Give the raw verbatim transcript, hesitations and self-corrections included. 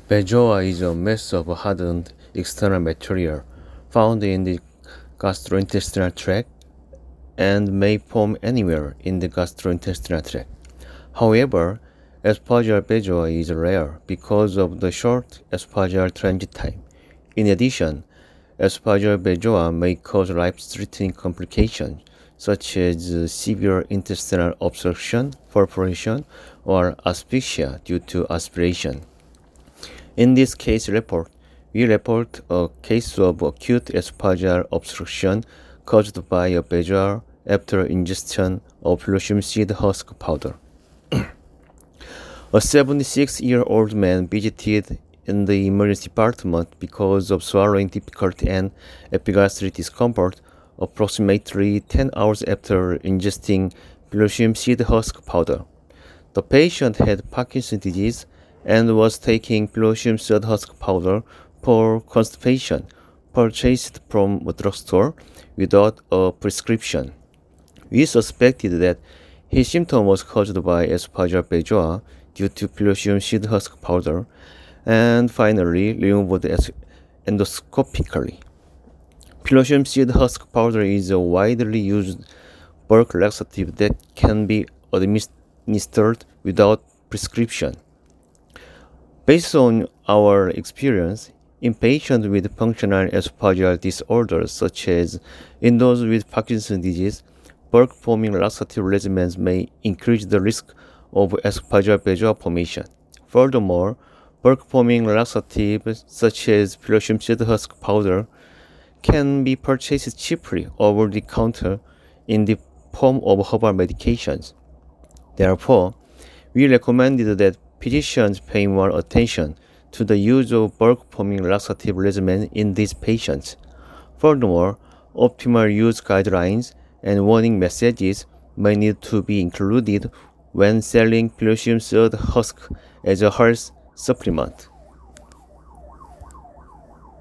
Bezoar is a mass of hardened external material found in the gastrointestinal tract and may form anywhere in the gastrointestinal tract. However, esophageal bezoar is rare because of the short esophageal transit time. In addition, esophageal bezoar may cause life-threatening complications such as severe intestinal obstruction, perforation, or asphyxia due to aspiration. In this case report, we report a case of acute esophageal obstruction caused by a bezoar after ingestion of Pelosi seed husk powder. A seventy-six-year-old man visited in the emergency department because of swallowing difficulty and epigastric discomfort approximately ten hours after ingesting Pelosi seed husk powder. The patient had Parkinson's disease and was taking Pelosi seed husk powder for constipation, purchased from a drugstore without a prescription. We suspected that his symptom was caused by esophageal bezoar due to Pelosi seed husk powder, and finally removed endoscopically. Pelosi seed husk powder is a widely used bulk laxative that can be administered without prescription. Based on our experience, in patients with functional esophageal disorders such as in those with Parkinson's disease, bulk-forming laxative regimens may increase the risk of esophageal bezoar formation. Furthermore, bulk-forming laxatives such as Pelosi seed husk powder can be purchased cheaply over the counter in the form of herbal medications. Therefore, we recommended that physicians pay more attention to the use of bulk-forming laxative regimen in these patients. Furthermore, optimal use guidelines and warning messages may need to be included when selling Pelosi seed husk as a health supplement.